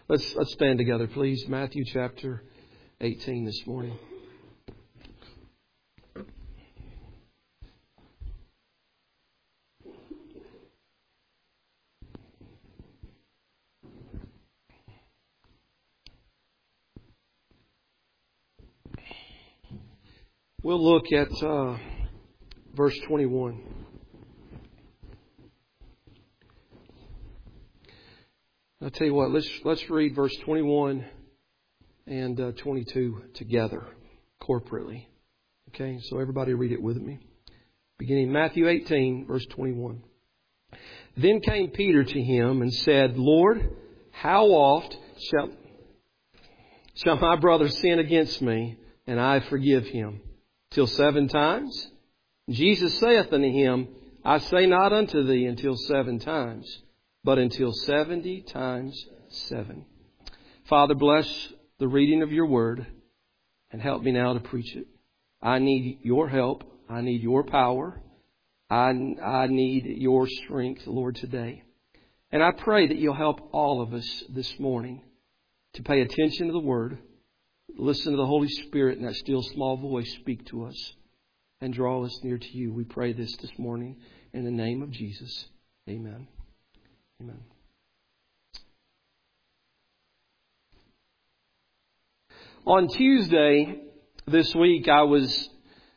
Let's stand together, please. Matthew chapter 18 this morning. We'll look at verse 21. I'll tell you what, let's read verse 21 and 22 together, corporately. Okay, so everybody read it with me. Beginning Matthew 18, verse 21. Then came Peter to him and said, Lord, how oft shall my brother sin against me, and I forgive him? Till 7 times? Jesus saith unto him, I say not unto thee until 7 times, but until 70 times 7. Father, bless the reading of your word and help me now to preach it. I need your help. I need your power. I need your strength, Lord, today. And I pray that you'll help all of us this morning to pay attention to the word, listen to the Holy Spirit in that still small voice speak to us and draw us near to you. We pray this morning in the name of Jesus. Amen. Amen. On Tuesday this week, I was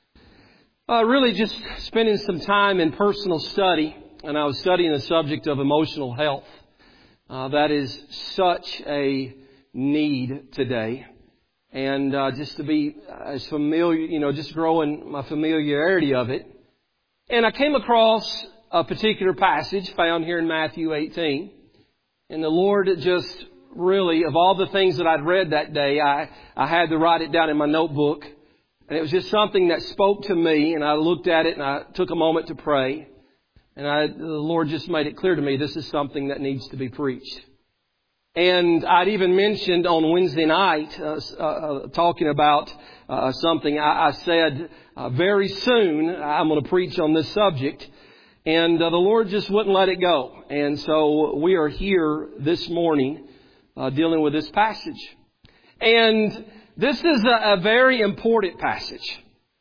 really just spending some time in personal study, and I was studying the subject of emotional health. That is such a need today. And just to be as familiar, just growing my familiarity of it. And I came across a particular passage found here in Matthew 18. And the Lord just really, of all the things that I'd read that day, I had to write it down in my notebook. And it was just something that spoke to me. And I looked at it and I took a moment to pray. And the Lord just made it clear to me this is something that needs to be preached. And I'd even mentioned on Wednesday night, talking about something, I said, very soon I'm going to preach on this subject. And the Lord just wouldn't let it go. And so we are here this morning dealing with this passage. And this is a very important passage.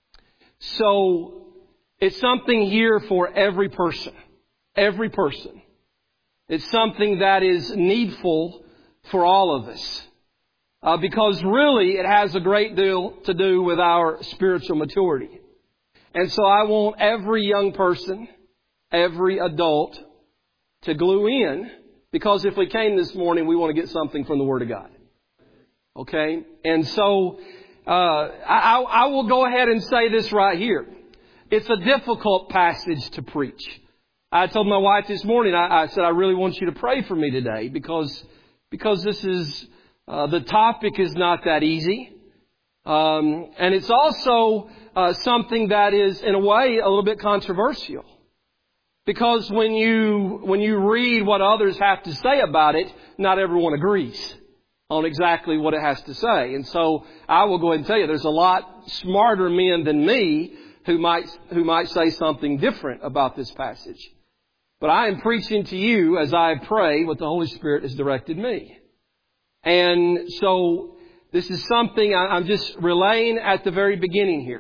So it's something here for every person. Every person. It's something that is needful for all of us. Because really it has a great deal to do with our spiritual maturity. And so I want every young person, every adult to glue in. Because if we came this morning, we want to get something from the Word of God. Okay? And so I will go ahead and say this right here. It's a difficult passage to preach. I told my wife this morning, I said, I really want you to pray for me today because this is, the topic is not that easy. And it's also something that is, in a way, a little bit controversial. Because when you read what others have to say about it, not everyone agrees on exactly what it has to say. And so I will go ahead and tell you, there's a lot smarter men than me who might say something different about this passage. But I am preaching to you as I pray what the Holy Spirit has directed me. And so this is something I'm just relaying at the very beginning here.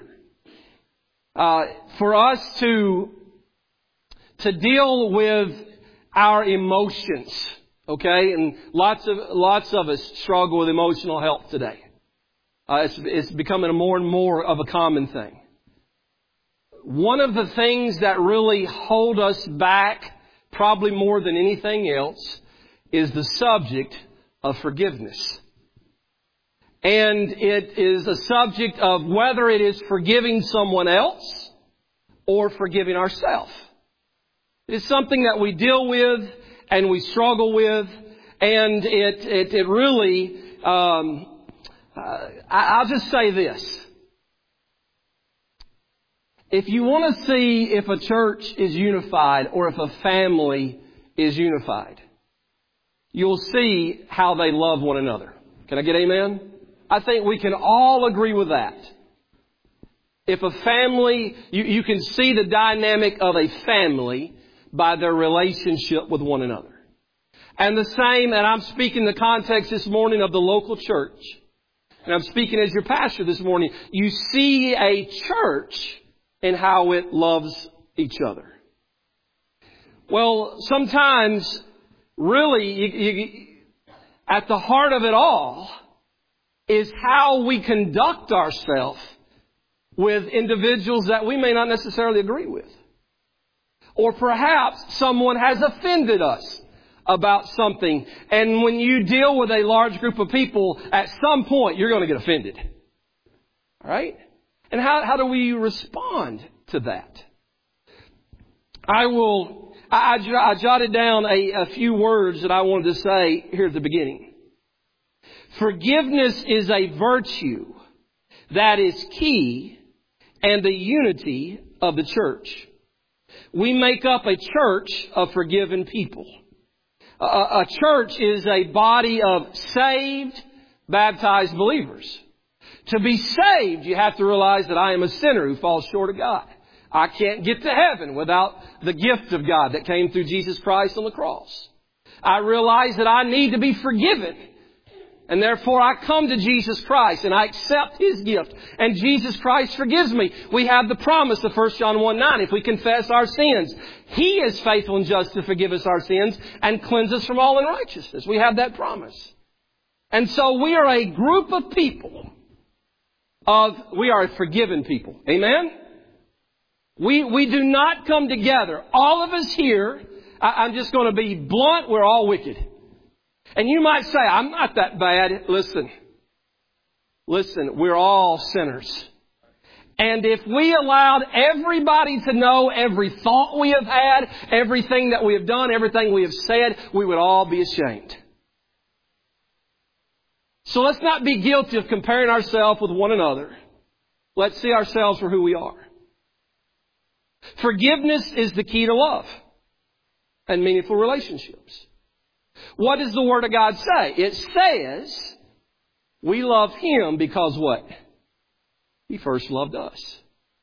For us to deal with our emotions, okay? And lots of us struggle with emotional health today. It's becoming more and more of a common thing. One of the things that really hold us back, probably more than anything else, is the subject of forgiveness. And it is a subject of whether it is forgiving someone else or forgiving ourselves. It's something that we deal with and we struggle with, and it really, I'll just say this. If you want to see if a church is unified or if a family is unified, you'll see how they love one another. Can I get amen? I think we can all agree with that. If a family, you can see the dynamic of a family by their relationship with one another. And the same, and I'm speaking in the context this morning of the local church. And I'm speaking as your pastor this morning. You see a church in how it loves each other. Well, sometimes, really, at the heart of it all is how we conduct ourselves with individuals that we may not necessarily agree with. Or perhaps someone has offended us about something. And when you deal with a large group of people, at some point you're going to get offended. All right? And how do we respond to that? I jotted down a few words that I wanted to say here at the beginning. Forgiveness is a virtue that is key and the unity of the church. We make up a church of forgiven people. A church is a body of saved, baptized believers. To be saved, you have to realize that I am a sinner who falls short of God. I can't get to heaven without the gift of God that came through Jesus Christ on the cross. I realize that I need to be forgiven. And therefore I come to Jesus Christ and I accept His gift. And Jesus Christ forgives me. We have the promise of 1 John 1:9. If we confess our sins, He is faithful and just to forgive us our sins and cleanse us from all unrighteousness. We have that promise. And so we are a group of people. We are a forgiven people. Amen? We do not come together. All of us here, I'm just going to be blunt, we're all wicked. And you might say, I'm not that bad. Listen, we're all sinners. And if we allowed everybody to know every thought we have had, everything that we have done, everything we have said, we would all be ashamed. So let's not be guilty of comparing ourselves with one another. Let's see ourselves for who we are. Forgiveness is the key to love and meaningful relationships. What does the Word of God say? It says we love Him because what? He first loved us.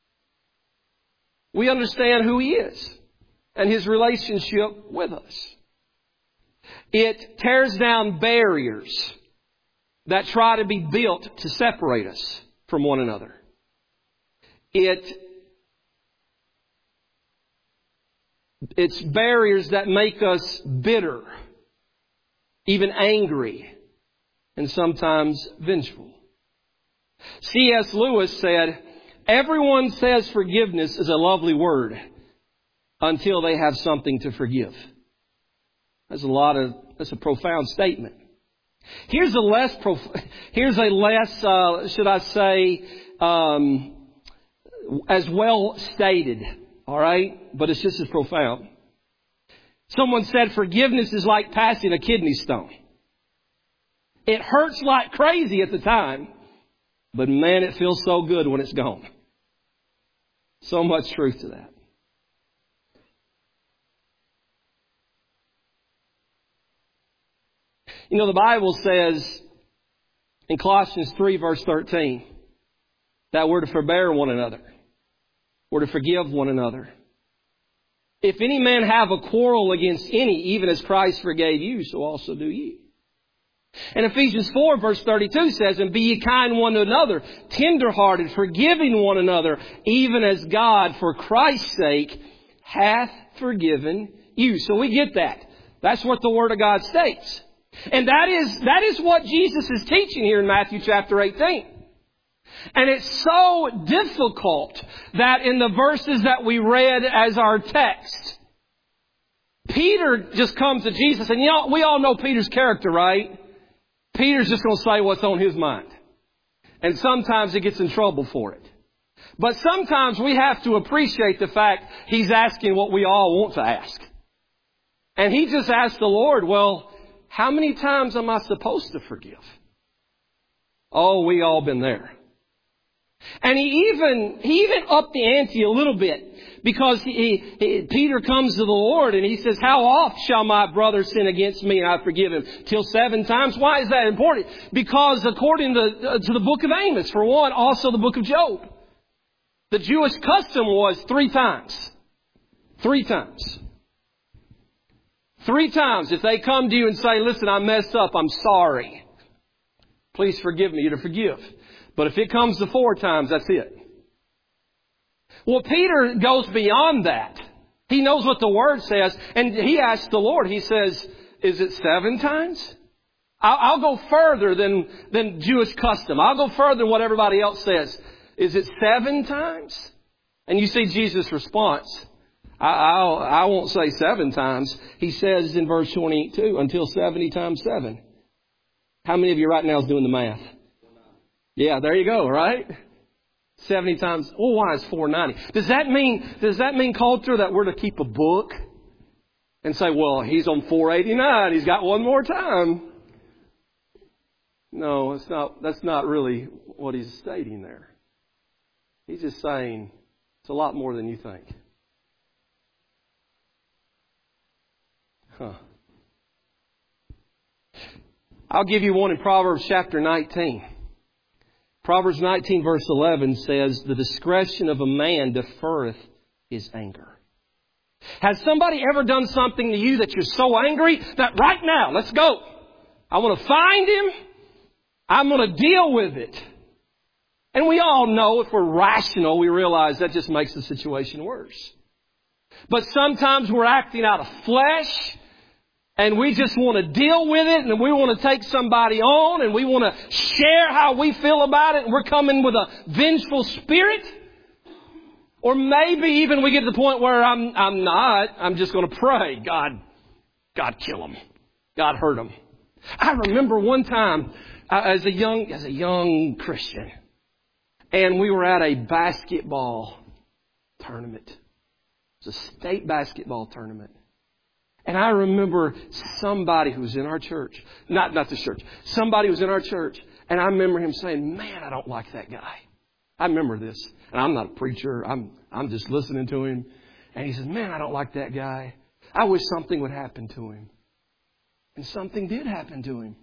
We understand who He is and His relationship with us. It tears down barriers that try to be built to separate us from one another. It's barriers that make us bitter, even angry, and sometimes vengeful. C.S. Lewis said, everyone says forgiveness is a lovely word until they have something to forgive. That's a profound statement. Here's a less, should I say, as well stated. All right? But it's just as profound. Someone said forgiveness is like passing a kidney stone. It hurts like crazy at the time, but man, it feels so good when it's gone. So much truth to that. You know, the Bible says in Colossians 3 verse 13 that we're to forbear one another. We're to forgive one another. If any man have a quarrel against any, even as Christ forgave you, so also do ye. And Ephesians 4 verse 32 says, and be ye kind one to another, tender-hearted, forgiving one another, even as God, for Christ's sake, hath forgiven you. So we get that. That's what the Word of God states. And that is what Jesus is teaching here in Matthew chapter 18. And it's so difficult that in the verses that we read as our text, Peter just comes to Jesus. And we all know Peter's character, right? Peter's just going to say what's on his mind. And sometimes he gets in trouble for it. But sometimes we have to appreciate the fact he's asking what we all want to ask. And he just asked the Lord, well, how many times am I supposed to forgive? Oh, we all been there. And he even upped the ante a little bit, because Peter comes to the Lord and he says, how oft shall my brother sin against me and I forgive him? Till 7 times? Why is that important? Because according to the book of Amos, for one, also the book of Job, the Jewish custom was 3 times. 3 times. 3 times, if they come to you and say, listen, I messed up, I'm sorry. Please forgive me, you're to forgive. But if it comes to 4 times, that's it. Well, Peter goes beyond that. He knows what the Word says, and he asks the Lord, he says, is it 7 times? I'll go further than Jewish custom. I'll go further than what everybody else says. Is it 7 times? And you see Jesus' response. I won't say 7 times. He says in verse 22, until 70 times 7. How many of you right now is doing the math? Yeah, there you go, right? 70 times. Well, why is 490? Does that mean culture that we're to keep a book and say, well, he's on 489. He's got one more time. No, it's not. That's not really what he's stating there. He's just saying it's a lot more than you think. I'll give you one in Proverbs chapter 19. Proverbs 19 verse 11 says, the discretion of a man deferreth his anger. Has somebody ever done something to you that you're so angry that right now, let's go. I want to find him. I'm going to deal with it. And we all know if we're rational, we realize that just makes the situation worse. But sometimes we're acting out of flesh and we just want to deal with it and we want to take somebody on and we want to share how we feel about it and we're coming with a vengeful spirit. Or maybe even we get to the point where I'm just going to pray, God kill him. God hurt him. I remember one time as a young Christian, and we were at a basketball tournament. It was a state basketball tournament. And I remember somebody who was in our church, not this church, somebody who was in our church, and I remember him saying, man, I don't like that guy. I remember this. And I'm not a preacher. I'm just listening to him. And he says, man, I don't like that guy. I wish something would happen to him. And something did happen to him.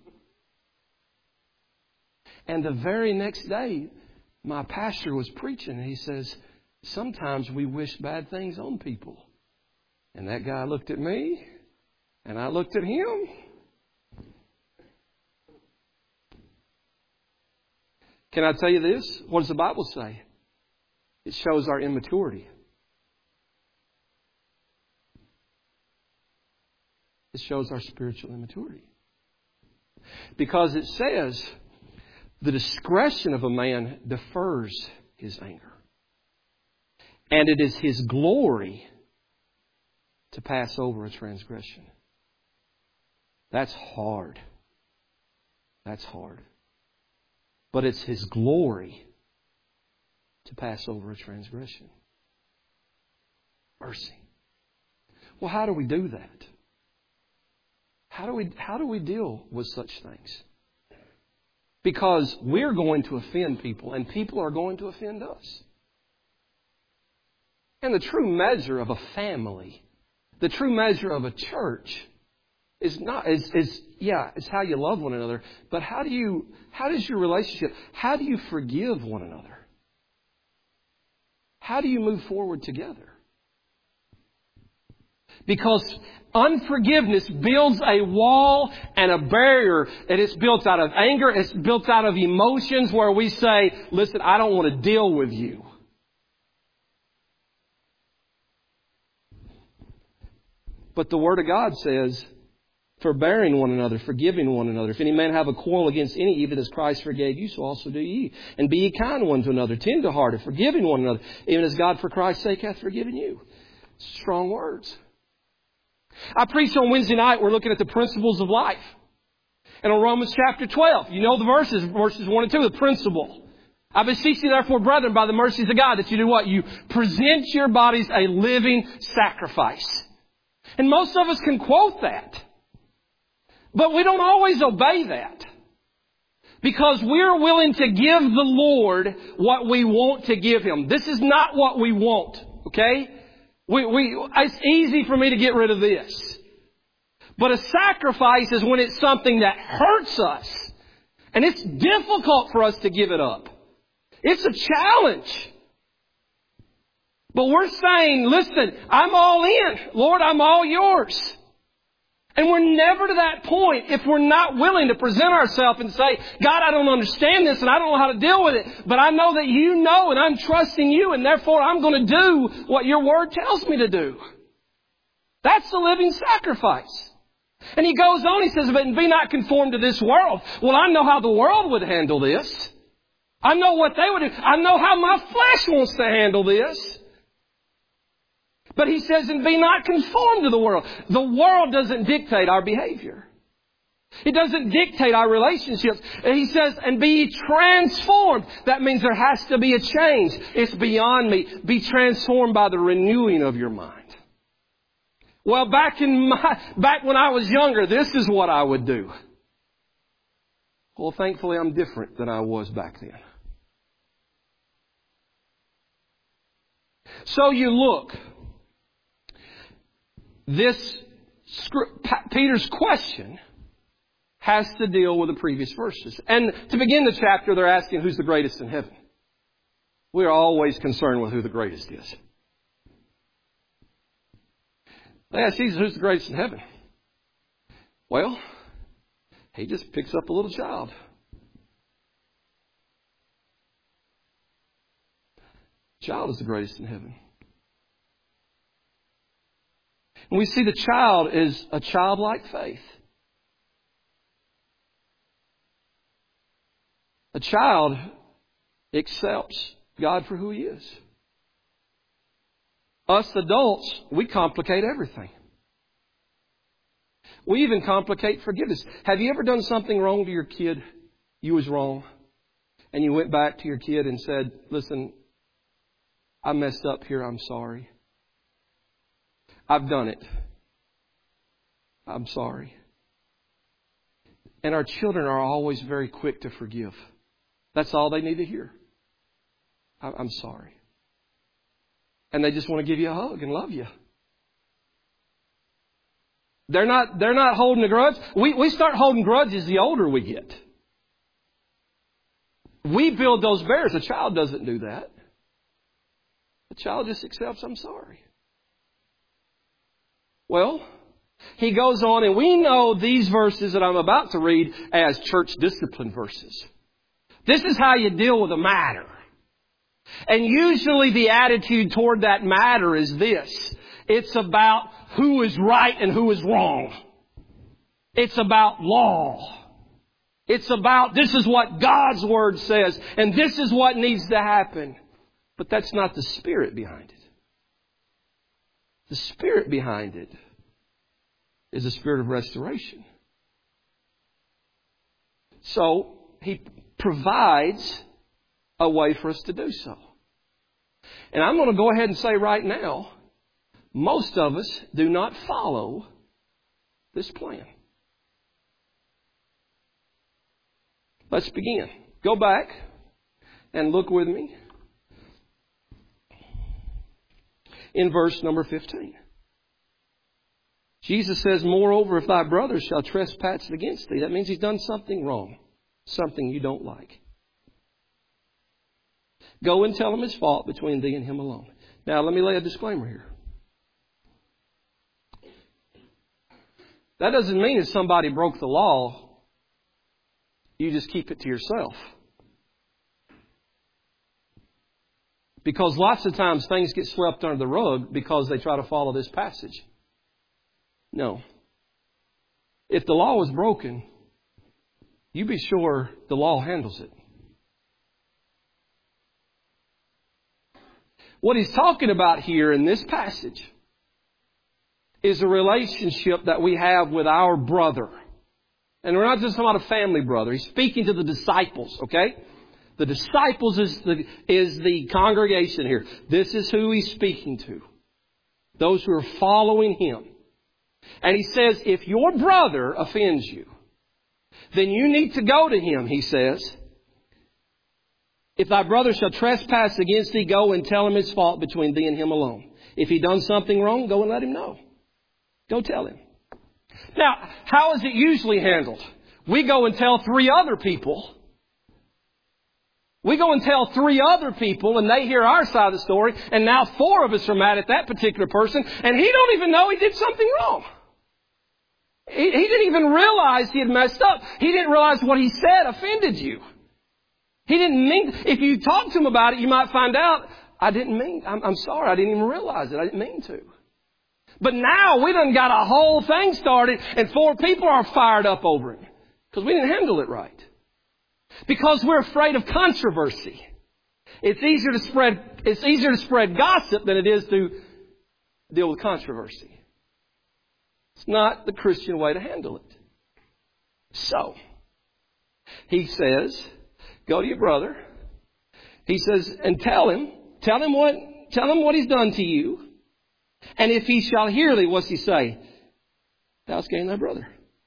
And the very next day, my pastor was preaching. And he says, sometimes we wish bad things on people. And that guy looked at me. And I looked at him. Can I tell you this? What does the Bible say? It shows our immaturity. It shows our spiritual immaturity. Because it says, the discretion of a man defers his anger. And it is his glory to pass over a transgression. That's hard. That's hard. But it's his glory to pass over a transgression. Mercy. Well, how do we do that? How do we deal with such things? Because we're going to offend people, and people are going to offend us. And the true measure of a family, the true measure of a church, is how you love one another. But how does your relationship? How do you forgive one another? How do you move forward together? Because unforgiveness builds a wall and a barrier, and it's built out of anger, it's built out of emotions where we say, listen, I don't want to deal with you. But the Word of God says, forbearing one another, forgiving one another. If any man have a quarrel against any, even as Christ forgave you, so also do ye. And be ye kind one to another, tender-hearted, forgiving one another, even as God for Christ's sake hath forgiven you. Strong words. I preached on Wednesday night, we're looking at the principles of life. And on Romans chapter 12, you know the verses 1 and 2, the principle. I beseech you therefore, brethren, by the mercies of God, that you do what? You present your bodies a living sacrifice. And most of us can quote that. But we don't always obey that. Because we're willing to give the Lord what we want to give Him. This is not what we want. Okay? It's easy for me to get rid of this. But a sacrifice is when it's something that hurts us. And it's difficult for us to give it up. It's a challenge. But we're saying, listen, I'm all in. Lord, I'm all yours. And we're never to that point if we're not willing to present ourselves and say, God, I don't understand this and I don't know how to deal with it, but I know that you know and I'm trusting you and therefore I'm going to do what your word tells me to do. That's the living sacrifice. And he goes on, he says, but be not conformed to this world. Well, I know how the world would handle this. I know what they would do. I know how my flesh wants to handle this. But he says, and be not conformed to the world. The world doesn't dictate our behavior. It doesn't dictate our relationships. And he says, and be transformed. That means there has to be a change. It's beyond me. Be transformed by the renewing of your mind. Well, back when I was younger, this is what I would do. Well, thankfully, I'm different than I was back then. So you look. Peter's question has to deal with the previous verses. And to begin the chapter, they're asking who's the greatest in heaven. We are always concerned with who the greatest is. They ask Jesus, who's the greatest in heaven? Well, he just picks up a little child. Child is the greatest in heaven. And we see the child is a childlike faith. A child accepts God for who He is. Us adults, we complicate everything. We even complicate forgiveness. Have you ever done something wrong to your kid? You was wrong. And you went back to your kid and said, listen, I messed up here. I'm sorry. I've done it. I'm sorry. And our children are always very quick to forgive. That's all they need to hear. I'm sorry. And they just want to give you a hug and love you. They're not holding a grudge. We start holding grudges the older we get. We build those barriers. A child doesn't do that. The child just accepts, I'm sorry. Well, he goes on, and we know these verses that I'm about to read as church discipline verses. This is how you deal with a matter. And usually the attitude toward that matter is this. It's about who is right and who is wrong. It's about law. It's about this is what God's Word says, and this is what needs to happen. But that's not the spirit behind it. The spirit behind it is a spirit of restoration. So He provides a way for us to do so. And I'm going to go ahead and say right now, most of us do not follow this plan. Let's begin. Go back and look with me in verse number 15. Jesus says, moreover, if thy brother shall trespass against thee, that means he's done something wrong, something you don't like. Go and tell him his fault between thee and him alone. Now, let me lay a disclaimer here. That doesn't mean if somebody broke the law, you just keep it to yourself. Because lots of times things get swept under the rug because they try to follow this passage. No. If the law was broken, you be sure the law handles it. What he's talking about here in this passage is a relationship that we have with our brother. And we're not just talking about a family brother. He's speaking to the disciples, okay? The disciples is the congregation here. This is who he's speaking to. Those who are following him. And he says, if your brother offends you, then you need to go to him, he says. If thy brother shall trespass against thee, go and tell him his fault between thee and him alone. If he done something wrong, go and let him know. Go tell him. Now, how is it usually handled? We go and tell 3 other people. We go and tell 3 other people, and they hear our side of the story, and now 4 of us are mad at that particular person, and he don't even know he did something wrong. He didn't even realize he had messed up. He didn't realize what he said offended you. He didn't mean, if you talk to him about it, you might find out, I'm sorry, I didn't even realize it. I didn't mean to. But now we done got a whole thing started and 4 people are fired up over it. Because we didn't handle it right. Because we're afraid of controversy. It's easier to spread gossip than it is to deal with controversy. It's not the Christian way to handle it. So, he says, go to your brother. He says, and tell him what he's done to you. And if he shall hear thee, what's he say? Thou hast gained thy brother.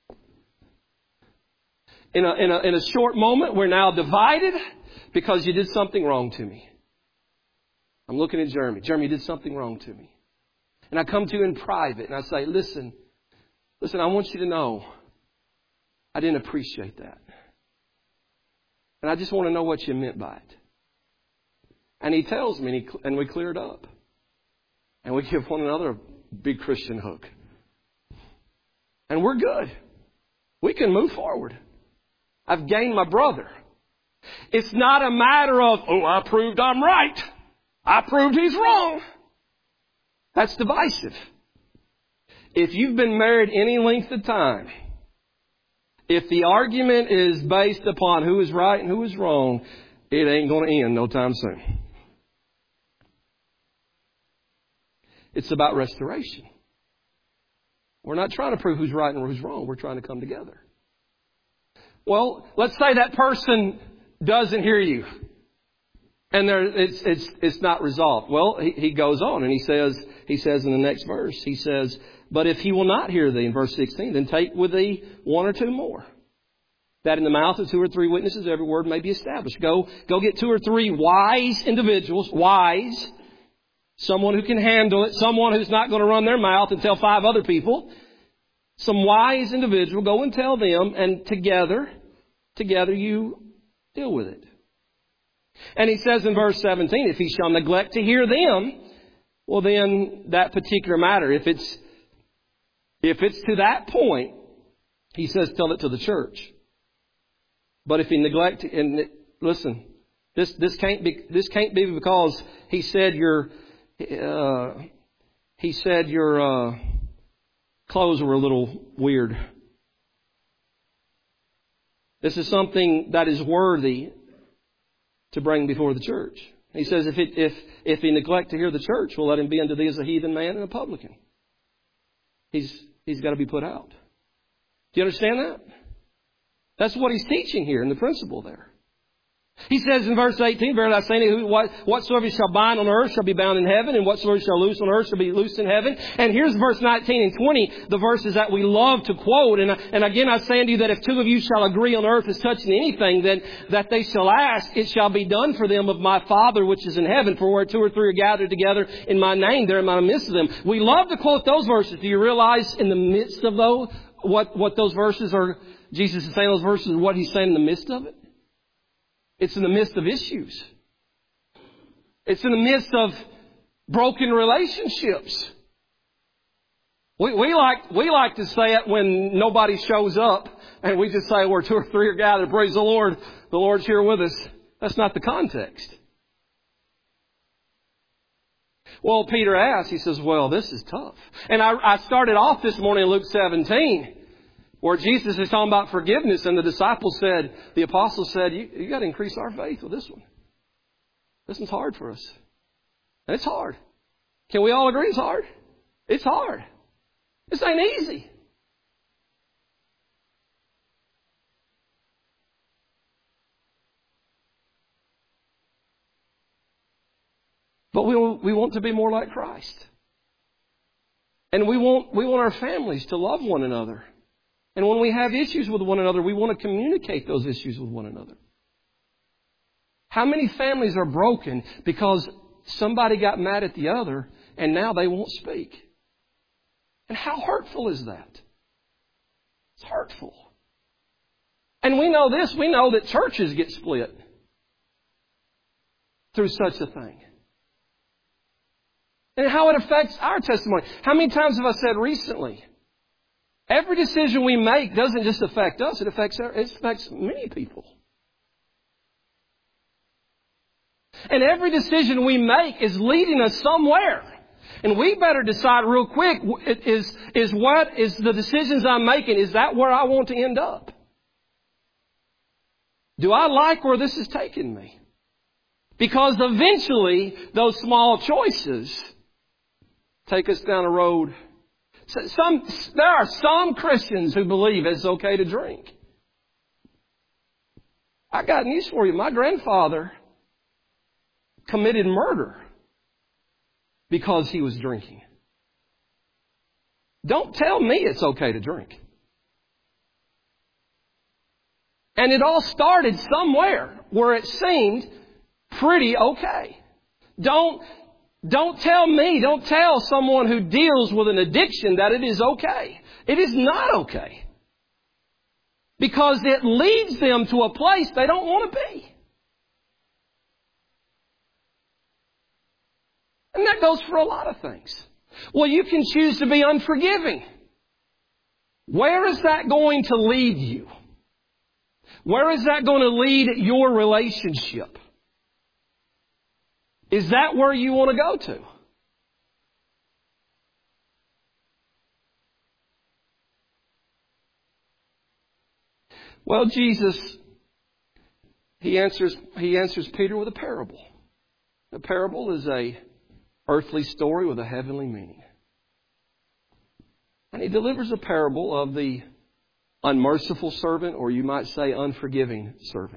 In a short moment, we're now divided because you did something wrong to me. I'm looking at Jeremy. Jeremy, you did something wrong to me. And I come to you in private and I say, listen, I want you to know I didn't appreciate that. And I just want to know what you meant by it. And he tells me and we clear it up. And we give one another a big Christian hug. And we're good. We can move forward. I've gained my brother. It's not a matter of, I proved I'm right. I proved he's wrong. That's divisive. If you've been married any length of time, if the argument is based upon who is right and who is wrong, it ain't going to end no time soon. It's about restoration. We're not trying to prove who's right and who's wrong. We're trying to come together. Well, let's say that person doesn't hear you. And it's not resolved. Well, he goes on and he says in the next verse, he says, but if he will not hear thee, in verse 16, then take with thee 1 or 2 more, that in the mouth of 2 or 3 witnesses every word may be established. Go get 2 or 3 wise individuals, someone who can handle it, someone who's not going to run their mouth and tell 5 other people. Some wise individual, go and tell them, and together you deal with it. And he says in verse 17, if he shall neglect to hear them, well then that particular matter, if it's to that point, he says tell it to the church. But if he neglect, and listen, this can't be because he said your clothes were a little weird. This is something that is worthy to bring before the church. He says, if he neglect to hear the church, we'll let him be unto thee as a heathen man and a publican. He's got to be put out. Do you understand that? That's what he's teaching here in the principle there. He says in verse 18, verily I say unto you, whatsoever shall bind on earth shall be bound in heaven, and whatsoever shall loose on earth shall be loosed in heaven. And here's verse 19 and 20, the verses that we love to quote. And again I say unto you that if 2 of you shall agree on earth as touching anything, then that they shall ask, it shall be done for them of my Father which is in heaven. For where 2 or 3 are gathered together in my name, there am I in the midst of them. We love to quote those verses. Do you realize in the midst of those, what those verses are, Jesus is saying those verses, and what he's saying in the midst of it? It's in the midst of issues. It's in the midst of broken relationships. We like to say it when nobody shows up and we just say where 2 or 3 are gathered, praise the Lord, the Lord's here with us. That's not the context. Well, Peter asks, he says, well, this is tough. And I started off this morning in Luke 17. Where Jesus is talking about forgiveness, and the apostles said, you got to increase our faith with this one. This one's hard for us. And it's hard. Can we all agree it's hard? It's hard. This ain't easy. But we want to be more like Christ. And we want our families to love one another. And when we have issues with one another, we want to communicate those issues with one another. How many families are broken because somebody got mad at the other and now they won't speak? And how hurtful is that? It's hurtful. And we know this. We know that churches get split through such a thing. And how it affects our testimony. How many times have I said recently, Every decision we make doesn't just affect us, it affects many people. And every decision we make is leading us somewhere. And we better decide real quick, is the decisions I'm making, is that where I want to end up? Do I like where this is taking me? Because eventually, those small choices take us down a road. There are some Christians who believe it's okay to drink. I got news for you. My grandfather committed murder because he was drinking. Don't tell me it's okay to drink. And it all started somewhere where it seemed pretty okay. Don't tell someone who deals with an addiction that it is okay. It is not okay. Because it leads them to a place they don't want to be. And that goes for a lot of things. Well, you can choose to be unforgiving. Where is that going to lead you? Where is that going to lead your relationship? Is that where you want to go to? Well, Jesus, He answers Peter with a parable. A parable is a earthly story with a heavenly meaning. And He delivers a parable of the unmerciful servant, or you might say unforgiving servant.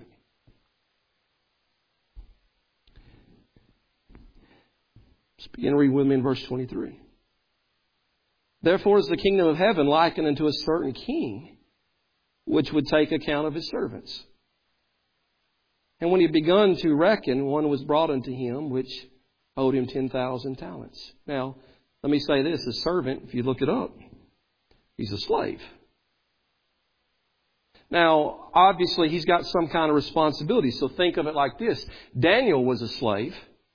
Let's begin to read with me in verse 23. Therefore is the kingdom of heaven likened unto a certain king, which would take account of his servants. And when he begun to reckon, one was brought unto him, which owed him 10,000 talents. Now, let me say this. A servant, if you look it up, he's a slave. Now, obviously, he's got some kind of responsibility. So think of it like this. Daniel was a slave,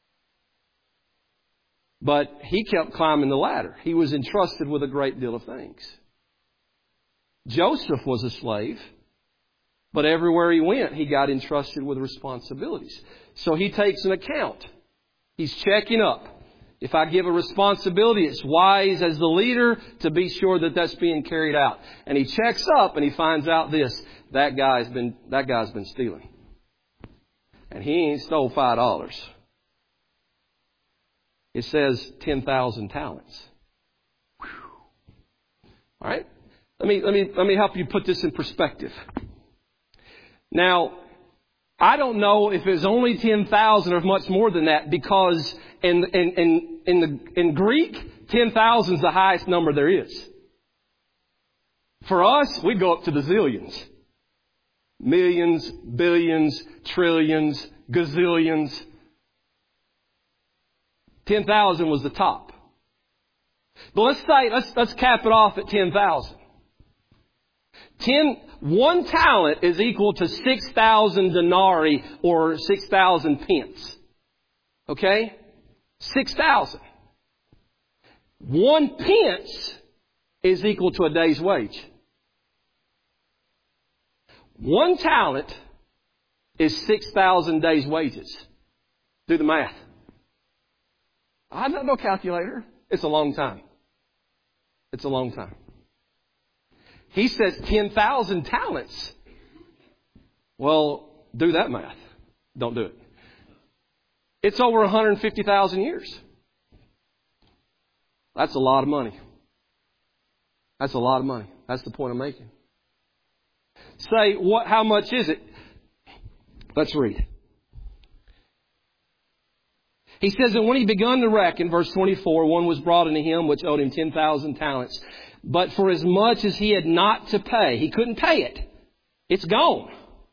but he kept climbing the ladder. He was entrusted with a great deal of things. Joseph was a slave, but everywhere he went, he got entrusted with responsibilities. So he takes an account. He's checking up. If I give a responsibility, it's wise as the leader to be sure that that's being carried out. And he checks up and he finds out this: that guy's been stealing, and he ain't stole $5. It says 10,000 talents. Whew. All right. Let me help you put this in perspective. Now, I don't know if it's only 10,000 or much more than that, because in Greek, 10,000 is the highest number there is. For us, we go up to the zillions. Millions, billions, trillions, gazillions. 10,000 was the top. But let's cap it off at 10,000. One talent is equal to 6,000 denarii, or 6,000 pence. Okay? 6,000. 1 pence is equal to a day's wage. 1 talent is 6,000 days' wages. Do the math. I don't know calculator. It's a long time. It's a long time. He says 10,000 talents. Well, do that math. Don't do it. It's over 150,000 years. That's a lot of money. That's a lot of money. That's the point I'm making. Say, how much is it? Let's read. He says, and when he begun to reckon, verse 24, one was brought unto him which owed him 10,000 talents. But for as much as he had not to pay, he couldn't pay it. It's gone.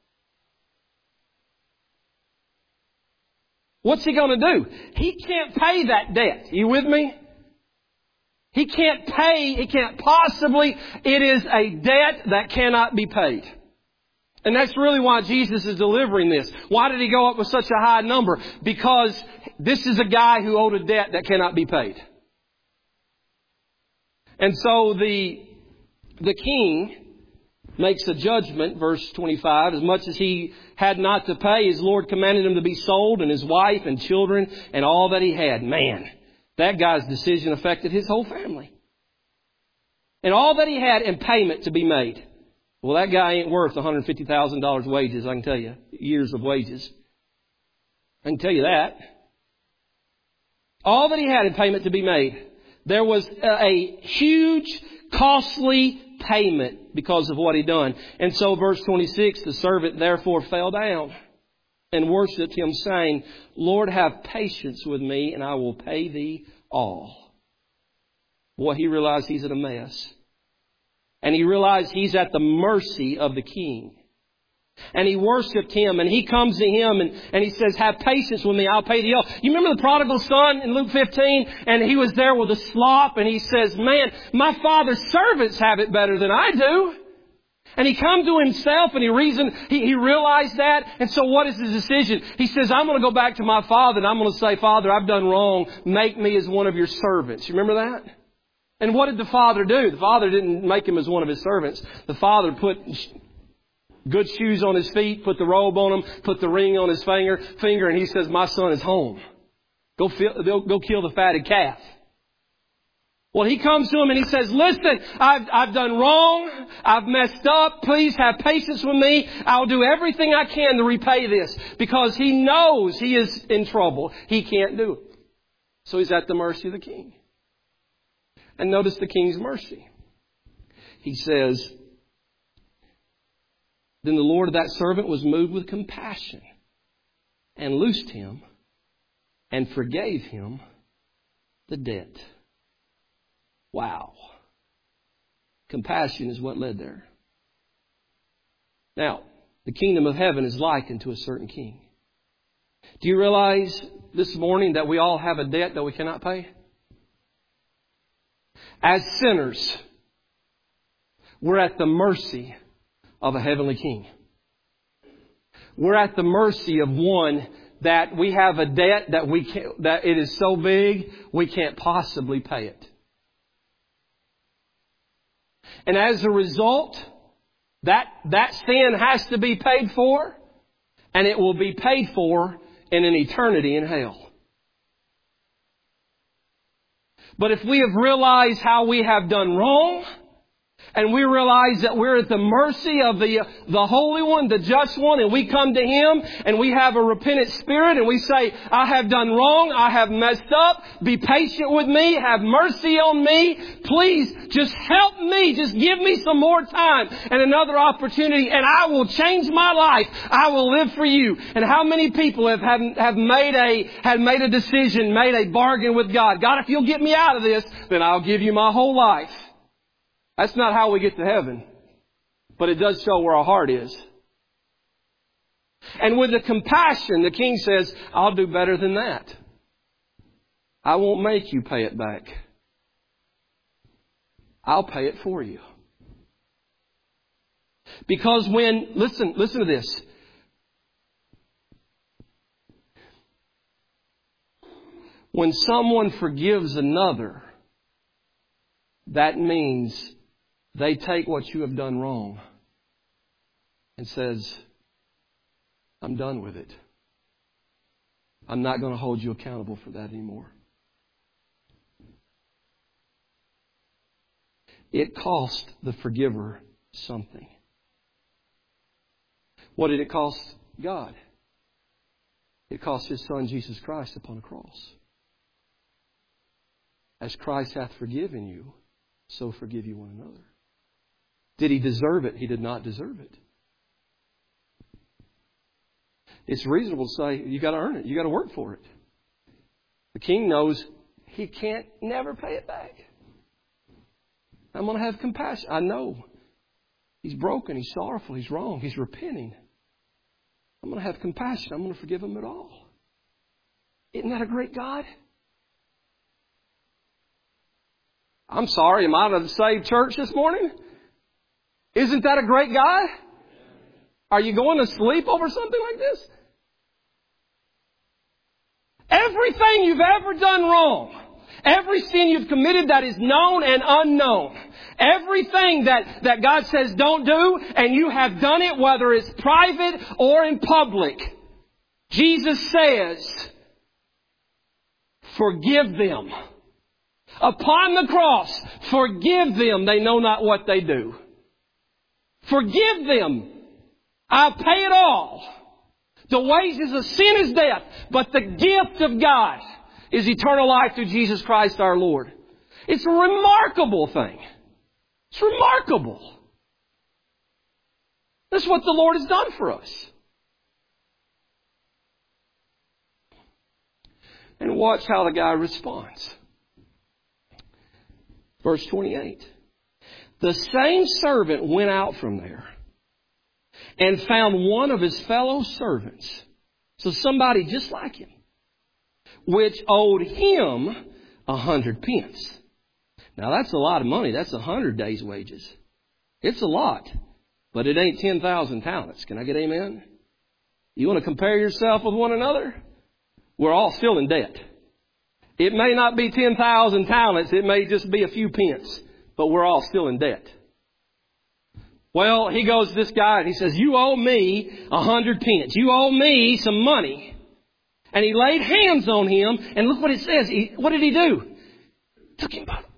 What's he going to do? He can't pay that debt. Are you with me? He can't pay. He can't possibly. It is a debt that cannot be paid. And that's really why Jesus is delivering this. Why did he go up with such a high number? Because this is a guy who owed a debt that cannot be paid. And so the the king makes a judgment, verse 25. As much as he had not to pay, his Lord commanded him to be sold, and his wife and children and all that he had. Man, that guy's decision affected his whole family. And all that he had in payment to be made. Well, that guy ain't worth $150,000 wages, I can tell you. Years of wages. I can tell you that. All that he had in payment to be made. There was a huge, costly payment because of what he'd done. And so verse 26, the servant therefore fell down and worshipped him, saying, Lord, have patience with me, and I will pay thee all. Boy, he realized he's in a mess. And he realized he's at the mercy of the king. And he worshipped him, and he comes to him and he says, have patience with me, I'll pay thee all. You remember the prodigal son in Luke 15? And he was there with a slop, and he says, man, my father's servants have it better than I do. And he come to himself and he realized that. And so what is his decision? He says, I'm going to go back to my father and I'm going to say, Father, I've done wrong. Make me as one of your servants. You remember that? And what did the father do? The father didn't make him as one of his servants. The father put good shoes on his feet, put the robe on him, put the ring on his finger, and he says, my son is home. Go kill the fatted calf. Well, he comes to him and he says, listen, I've done wrong. I've messed up. Please have patience with me. I'll do everything I can to repay this, because he knows he is in trouble. He can't do it. So he's at the mercy of the king. And notice the king's mercy. He says, then the Lord of that servant was moved with compassion and loosed him and forgave him the debt. Wow. Compassion is what led there. Now, the kingdom of heaven is likened to a certain king. Do you realize this morning that we all have a debt that we cannot pay? As sinners, we're at the mercy of a heavenly king. We're at the mercy of one that we have a debt that it is so big we can't possibly pay it. And as a result, that sin has to be paid for, and it will be paid for in an eternity in hell. But if we have realized how we have done wrong, and we realize that we're at the mercy of the Holy One, the Just One, and we come to Him and we have a repentant spirit and we say, I have done wrong, I have messed up, be patient with me, have mercy on me, please just help me, just give me some more time and another opportunity, and I will change my life, I will live for you. And how many people have made a decision, made a bargain with God? God, if you'll get me out of this, then I'll give you my whole life. That's not how we get to heaven, but it does show where our heart is. And with the compassion, the king says, I'll do better than that. I won't make you pay it back. I'll pay it for you. Because listen to this. When someone forgives another, that means they take what you have done wrong and says, I'm done with it. I'm not going to hold you accountable for that anymore. It cost the forgiver something. What did it cost God? It cost His Son, Jesus Christ, upon a cross. As Christ hath forgiven you, so forgive you one another. Did He deserve it? He did not deserve it. It's reasonable to say, you got to earn it. You got to work for it. The king knows he can't never pay it back. I'm going to have compassion. I know. He's broken. He's sorrowful. He's wrong. He's repenting. I'm going to have compassion. I'm going to forgive him it all. Isn't that a great God? I'm sorry, am I out of the saved church this morning? Isn't that a great God? Are you going to sleep over something like this? Everything you've ever done wrong, Every sin you've committed that is known and unknown. Everything that God says don't do, and you have done it, whether it's private or in public. Jesus says, forgive them. Upon the cross, forgive them. They know not what they do. Forgive them. I'll pay it all. The wages of sin is death, but the gift of God is eternal life through Jesus Christ our Lord. It's a remarkable thing. It's remarkable. That's what the Lord has done for us. And watch how the guy responds. Verse 28. The same servant went out from there and found one of his fellow servants, so somebody just like him, which owed him 100 pence. Now that's a lot of money. That's 100 days' wages. It's a lot, but it ain't 10,000 talents. Can I get amen? You want to compare yourself with one another? We're all still in debt. It may not be 10,000 talents. It may just be a few pence, but we're all still in debt. Well, he goes to this guy and he says, you owe me 100 pence. You owe me some money. And he laid hands on him, and look what it says. What did he do? Took him by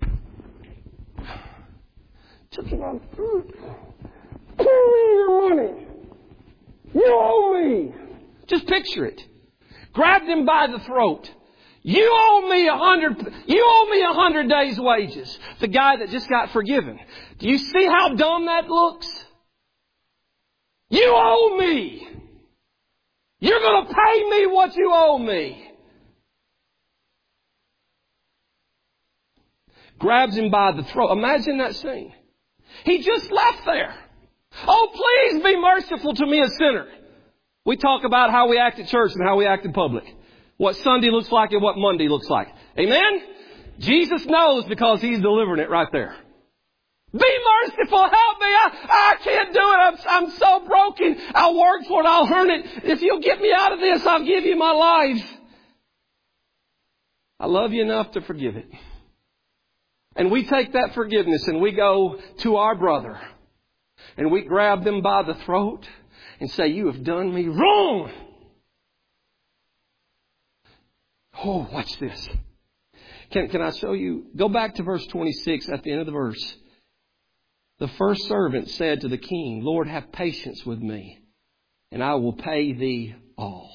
the throat. Give me your money. You owe me. Just picture it. Grabbed him by the throat. You owe me 100 days' wages. The guy that just got forgiven. Do you see how dumb that looks? You owe me. You're going to pay me what you owe me. Grabs him by the throat. Imagine that scene. He just left there. Oh, please be merciful to me, a sinner. We talk about how we act at church and how we act in public. What Sunday looks like and what Monday looks like. Amen? Jesus knows because He's delivering it right there. Be merciful. Help me. I can't do it. I'm so broken. I'll work for it. I'll earn it. If you'll get me out of this, I'll give you my life. I love you enough to forgive it. And we take that forgiveness and we go to our brother and we grab them by the throat and say, you have done me wrong. Oh, watch this. Can I show you? Go back to verse 26 at the end of the verse. The first servant said to the king, Lord, have patience with me, and I will pay thee all.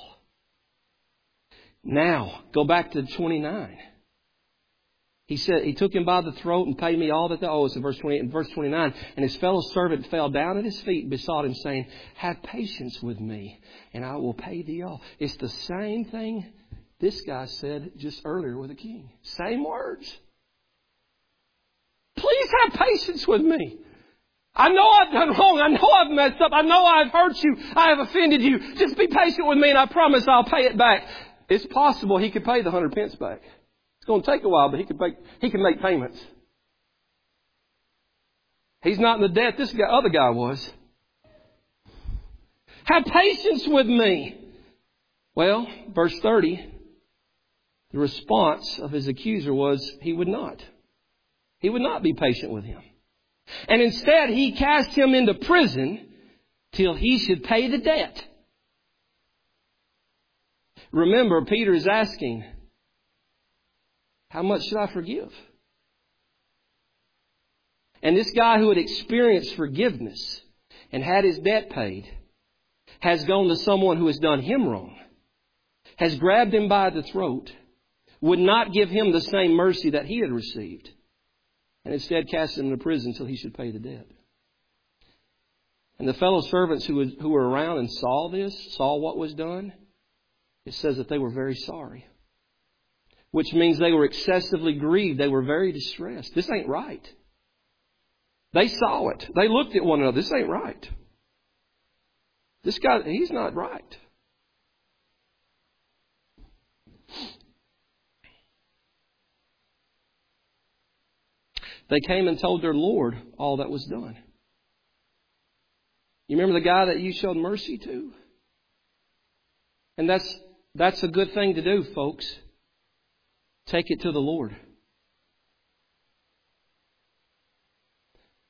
Now, go back to 29. He said, he took him by the throat and paid me all that thou owest in verse 28 and verse 29. And his fellow servant fell down at his feet and besought him, saying, have patience with me, and I will pay thee all. It's the same thing this guy said just earlier with the king. Same words. Please have patience with me. I know I've done wrong. I know I've messed up. I know I've hurt you. I have offended you. Just be patient with me and I promise I'll pay it back. It's possible he could pay the 100 pence back. It's going to take a while, but he can make payments. He's not in the debt this other guy was. Have patience with me. Well, verse 30, the response of his accuser was he would not. He would not be patient with him. And instead, he cast him into prison till he should pay the debt. Remember, Peter is asking, how much should I forgive? And this guy who had experienced forgiveness and had his debt paid has gone to someone who has done him wrong, has grabbed him by the throat, would not give him the same mercy that he had received, and instead cast him into prison until he should pay the debt. And the fellow servants who were around and saw this, saw what was done, it says that they were very sorry. Which means they were excessively grieved. They were very distressed. This ain't right. They saw it. They looked at one another. This ain't right. This guy, he's not right. They came and told their Lord all that was done. You remember the guy that you showed mercy to? And that's a good thing to do, folks. Take it to the Lord.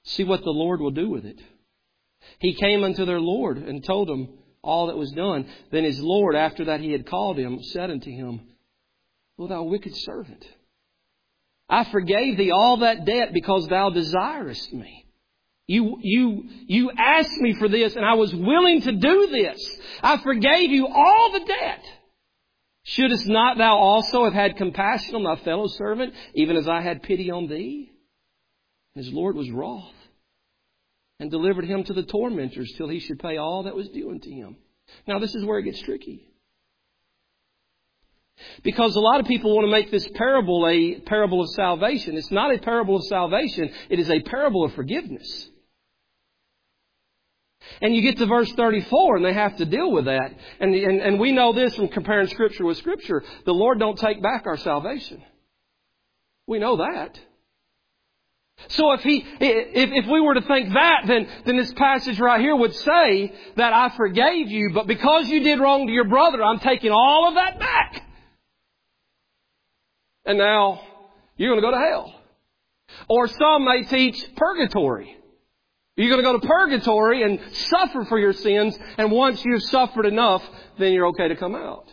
See what the Lord will do with it. He came unto their Lord and told him all that was done. Then his Lord, after that he had called him, said unto him, O thou wicked servant, I forgave thee all that debt because thou desirest me. You asked me for this, and I was willing to do this. I forgave you all the debt. Shouldest not thou also have had compassion on thy fellow servant, even as I had pity on thee? And his Lord was wroth, and delivered him to the tormentors till he should pay all that was due unto him. Now this is where it gets tricky. Because a lot of people want to make this parable a parable of salvation. It's not a parable of salvation. It is a parable of forgiveness. And you get to verse 34 and they have to deal with that. And we know this from comparing Scripture with Scripture. The Lord don't take back our salvation. We know that. So if we were to think that, then this passage right here would say that I forgave you, but because you did wrong to your brother, I'm taking all of that back. And now you're going to go to hell. Or some may teach purgatory. You're going to go to purgatory and suffer for your sins. And once you've suffered enough, then you're okay to come out.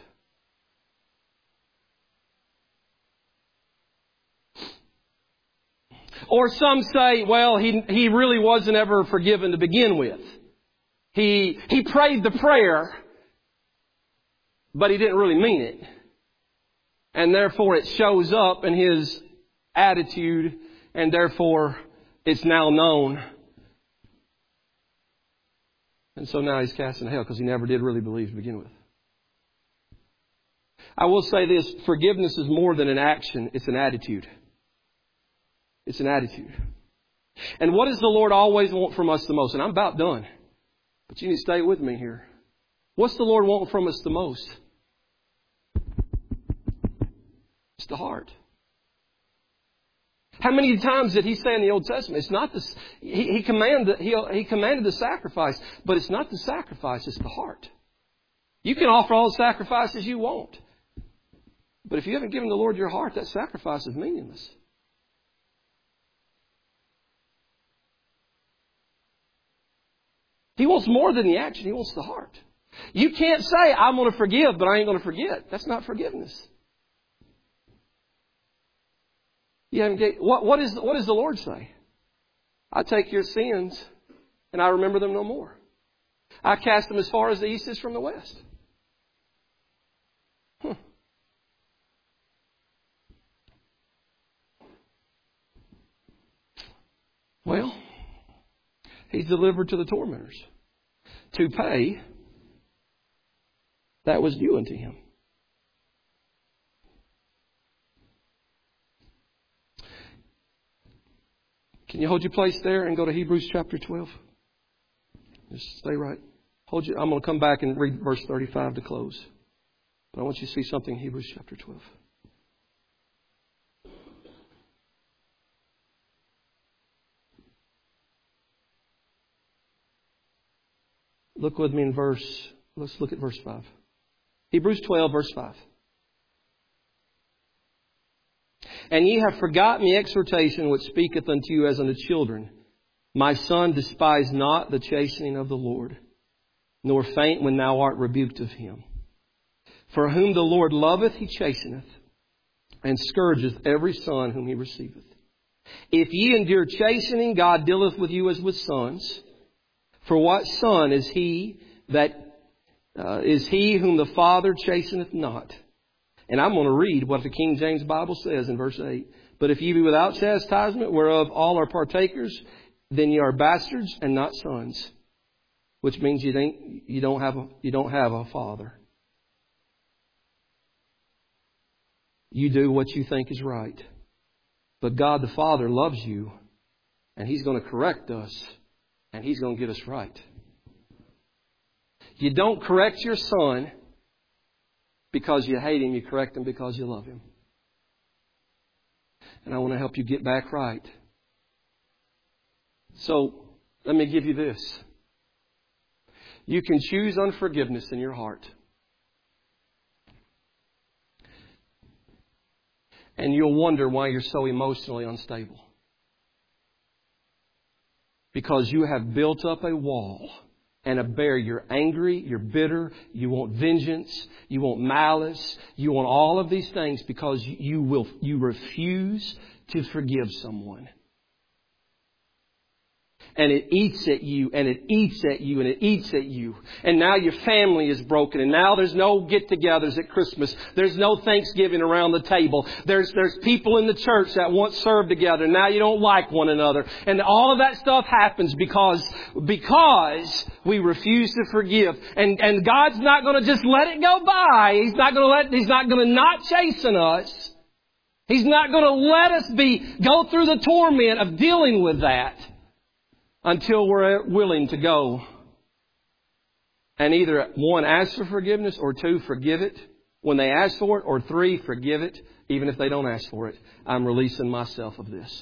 Or some say, well, he really wasn't ever forgiven to begin with. He prayed the prayer, but he didn't really mean it. And therefore it shows up in his attitude, and therefore it's now known. And so now he's cast in hell because he never did really believe to begin with. I will say this, forgiveness is more than an action, it's an attitude. It's an attitude. And what does the Lord always want from us the most? And I'm about done, but you need to stay with me here. What's the Lord want from us the most? It's the heart. How many times did He say in the Old Testament? It's not the He commanded the sacrifice, but it's not the sacrifice. It's the heart. You can offer all the sacrifices you want, but if you haven't given the Lord your heart, that sacrifice is meaningless. He wants more than the action. He wants the heart. You can't say, I'm going to forgive, but I ain't going to forget. That's not forgiveness. What does the Lord say? I take your sins and I remember them no more. I cast them as far as the east is from the west. Well, He's delivered to the tormentors to pay that was due unto him. Can you hold your place there and go to Hebrews chapter 12? Just stay right. I'm going to come back and read verse 35 to close. But I want you to see something in Hebrews chapter 12. Look with me in let's look at verse 5. Hebrews 12, verse 5. And ye have forgotten the exhortation which speaketh unto you as unto children. My son, despise not the chastening of the Lord, nor faint when thou art rebuked of him. For whom the Lord loveth, He chasteneth, and scourgeth every son whom He receiveth. If ye endure chastening, God dealeth with you as with sons. For what son is he whom the Father chasteneth not? And I'm going to read what the King James Bible says in verse 8. But if ye be without chastisement, whereof all are partakers, then ye are bastards and not sons. Which means you don't have a father. You do what you think is right. But God the Father loves you, and He's going to correct us, and He's going to get us right. You don't correct your son because you hate him. You correct him because you love him. And I want to help you get back right. So, let me give you this. You can choose unforgiveness in your heart. And you'll wonder why you're so emotionally unstable. because you have built up a wall and a barrier. You're angry, you're bitter, you want vengeance, you want malice, you want all of these things because you refuse to forgive someone. And it eats at you, and it eats at you, and it eats at you. And now your family is broken, and now there's no get-togethers at Christmas. There's no Thanksgiving around the table. There's people in the church that once served together, and now you don't like one another. And all of that stuff happens because we refuse to forgive. And God's not going to just let it go by. He's not going to not chasten us. He's not going to let us go through the torment of dealing with that. Until we're willing to go and either, 1, ask for forgiveness, or 2, forgive it when they ask for it, or 3, forgive it even if they don't ask for it. I'm releasing myself of this.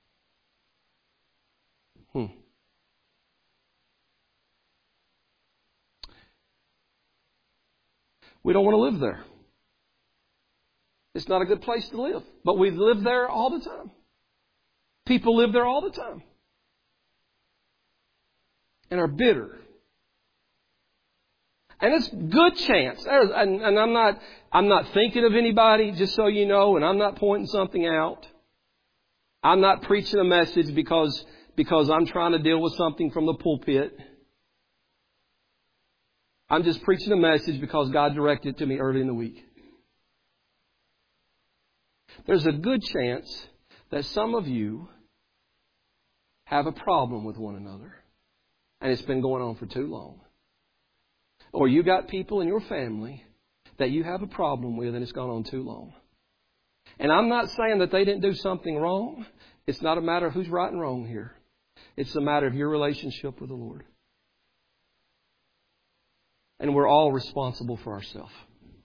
We don't want to live there. It's not a good place to live. But we live there all the time. People live there all the time. And are bitter. And it's good chance. And I'm not thinking of anybody, just so you know, and I'm not pointing something out. I'm not preaching a message because I'm trying to deal with something from the pulpit. I'm just preaching a message because God directed it to me early in the week. There's a good chance that some of you have a problem with one another. And it's been going on for too long. Or you got people in your family that you have a problem with and it's gone on too long. And I'm not saying that they didn't do something wrong. It's not a matter of who's right and wrong here. It's a matter of your relationship with the Lord. And we're all responsible for ourselves.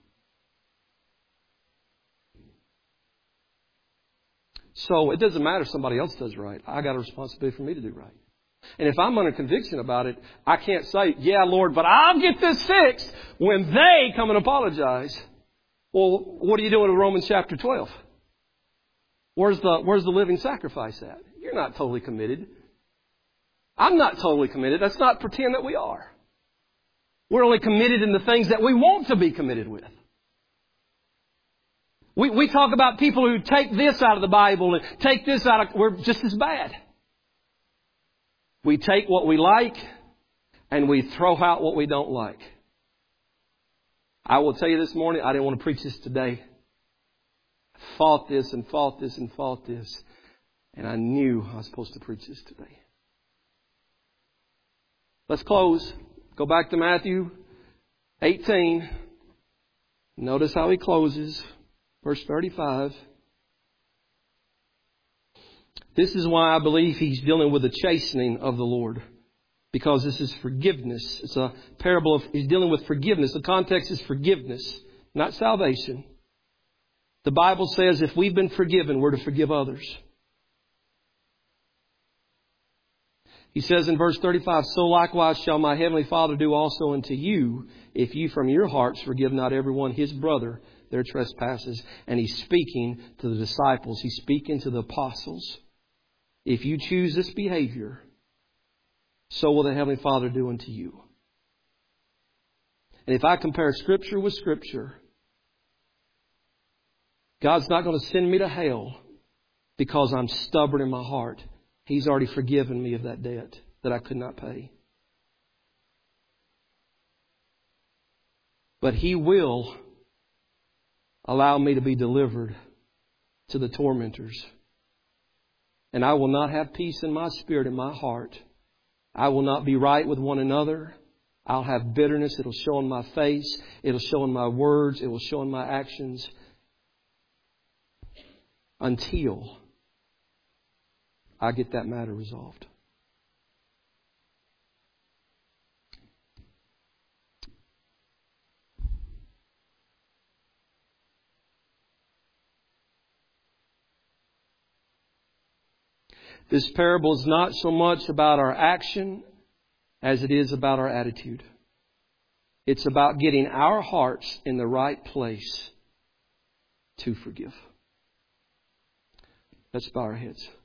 So it doesn't matter if somebody else does right. I got a responsibility for me to do right. And if I'm under conviction about it, I can't say, yeah, Lord, but I'll get this fixed when they come and apologize. Well, what are you doing with Romans chapter 12? Where's the living sacrifice at? You're not totally committed. I'm not totally committed. Let's not pretend that we are. We're only committed in the things that we want to be committed with. We talk about people who take this out of the Bible and take this out of... We're just as bad. We take what we like and we throw out what we don't like. I will tell you this morning, I didn't want to preach this today. I fought this and fought this and fought this. And I knew I was supposed to preach this today. Let's close. Go back to Matthew 18. Notice how he closes. Verse 35. This is why I believe he's dealing with the chastening of the Lord. Because this is forgiveness. It's a parable of, he's dealing with forgiveness. The context is forgiveness, not salvation. The Bible says if we've been forgiven, we're to forgive others. He says in verse 35, so likewise shall my heavenly Father do also unto you, if you from your hearts forgive not everyone his brother their trespasses. And he's speaking to the disciples. He's speaking to the apostles. If you choose this behavior, so will the Heavenly Father do unto you. And if I compare Scripture with Scripture, God's not going to send me to hell because I'm stubborn in my heart. He's already forgiven me of that debt that I could not pay. But He will allow me to be delivered to the tormentors. And I will not have peace in my spirit, in my heart. I will not be right with one another. I'll have bitterness. It'll show in my face. It'll show in my words. It will show in my actions. Until I get that matter resolved. This parable is not so much about our action as it is about our attitude. It's about getting our hearts in the right place to forgive. Let's bow our heads.